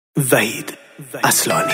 وحید اصلانی.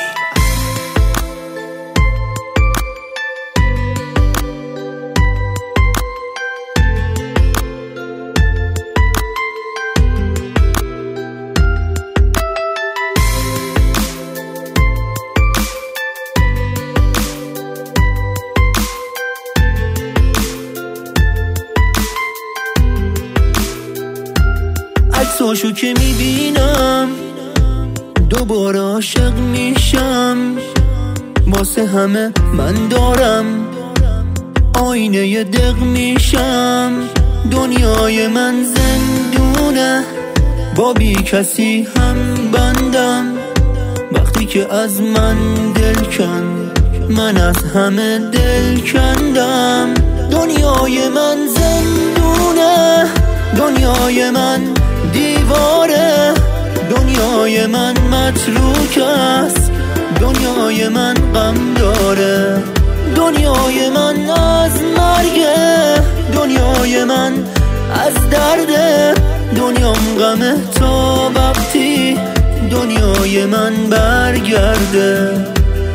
عکساشو که میبینم دوباره عاشق میشم. واسه همه من دارم آینه دق میشم. دنیای من زندونه با بی کسی هم بندم. وقتی که از من دل کن من از همه دل کندم. دنیای من زندونه، دنیای من دیواره، دنیای من متروک است، دنیای من غم داره. دنیای من از مرگه، دنیای من از درده. دنیام غمه تا وقتی دنیای من برگرده.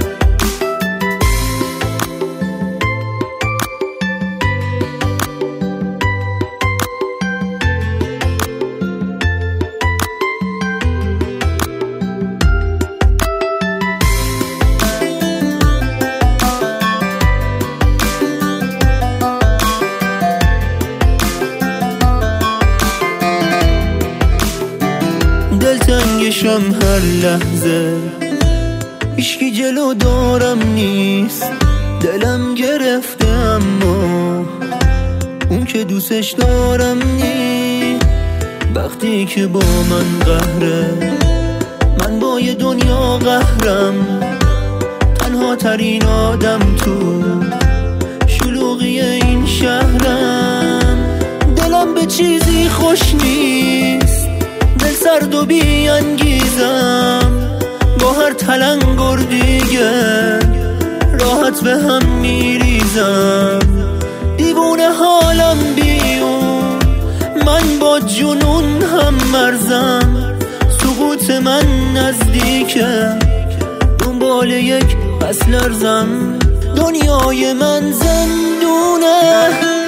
دلتنگشم هر لحظه، هیچکی جلو دارم نیست. دلم گرفته اما اون که دوستش دارم نیست. وقتی که با من قهره من با یه دنیا قهرم. تنها ترین آدم تو شلوغی این شهرم. دلم به چیزی خوش نیست، دل سرد و بی انگیزم. با هر تلنگر دیگه راحت به هم میریزم. دیوونه حالم بیون، من با جنون هم مرزم. سقوط من نزدیکه، دنبال یک پس لرزم. دنیای من زندونه.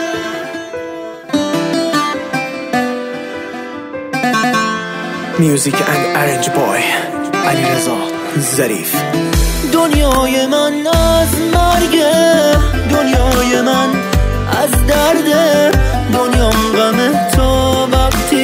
میوزیک اند ارنج بای علیرضا ظریف. دنیای من از مرگه، دنیای من از درده. دنیام غمه تا وقتی